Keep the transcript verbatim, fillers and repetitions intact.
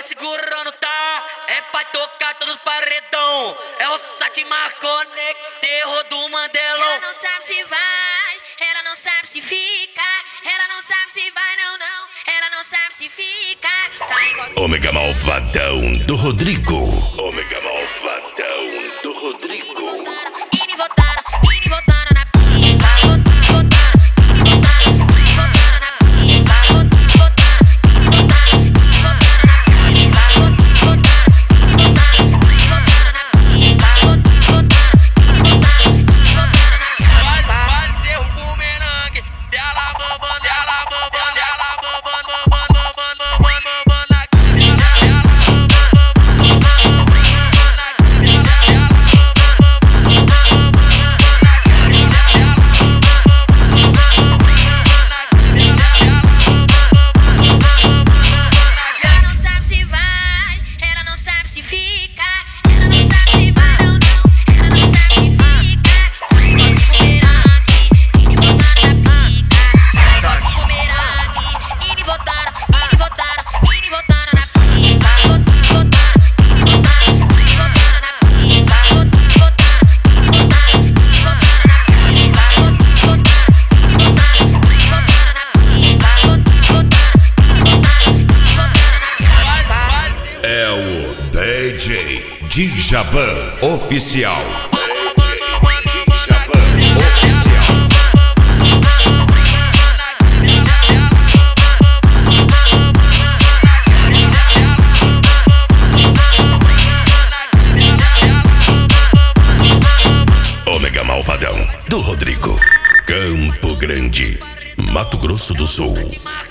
segurando, tá? É pra tocar todos os paredão. É o Sati Marconex, terror do Mandelão. Ela não sabe se vai, ela não sabe se fica. Ela não sabe se vai, não, não. Ela não sabe se fica. Tá igual... Ômega Malvadão do Rodrigo. Ômega Malvadão do Rodrigo. Ini votaram, ini votaram na pica. Votaram, ini votaram, ini votaram na pica. Votaram, ini votaram, ini votaram na pica. Votaram, ini votaram, ini votaram na pica. Votaram, ini votaram, ini votaram na pica. Vai ser o bumerangue dela bambando, dela bambando, dela bambando, bambando, bambando, bambando na D J Djavan Oficial. D J Djavan Oficial. Ômega Malvadão do Rodrigo. Campo Grande, Mato Grosso do Sul.